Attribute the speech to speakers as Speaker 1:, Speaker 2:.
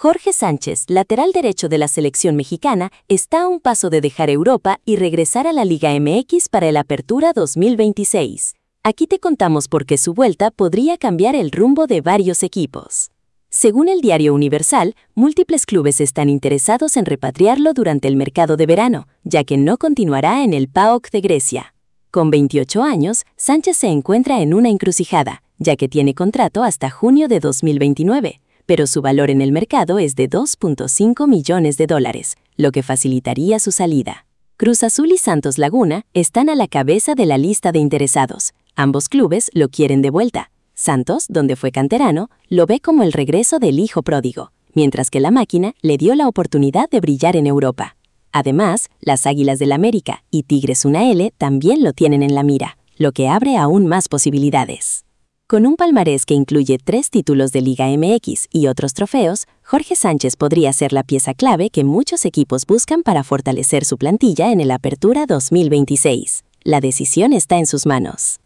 Speaker 1: Jorge Sánchez, lateral derecho de la selección mexicana, está a un paso de dejar Europa y regresar a la Liga MX para el Apertura 2026. Aquí te contamos por qué su vuelta podría cambiar el rumbo de varios equipos. Según el diario Universal, múltiples clubes están interesados en repatriarlo durante el mercado de verano, ya que no continuará en el PAOK de Grecia. Con 28 años, Sánchez se encuentra en una encrucijada, ya que tiene contrato hasta junio de 2029. Pero su valor en el mercado es de $2.5 millones, lo que facilitaría su salida. Cruz Azul y Santos Laguna están a la cabeza de la lista de interesados. Ambos clubes lo quieren de vuelta. Santos, donde fue canterano, lo ve como el regreso del hijo pródigo, mientras que la Máquina le dio la oportunidad de brillar en Europa. Además, las Águilas del América y Tigres UNAL también lo tienen en la mira, lo que abre aún más posibilidades. Con un palmarés que incluye 3 títulos de Liga MX y otros trofeos, Jorge Sánchez podría ser la pieza clave que muchos equipos buscan para fortalecer su plantilla en el Apertura 2026. La decisión está en sus manos.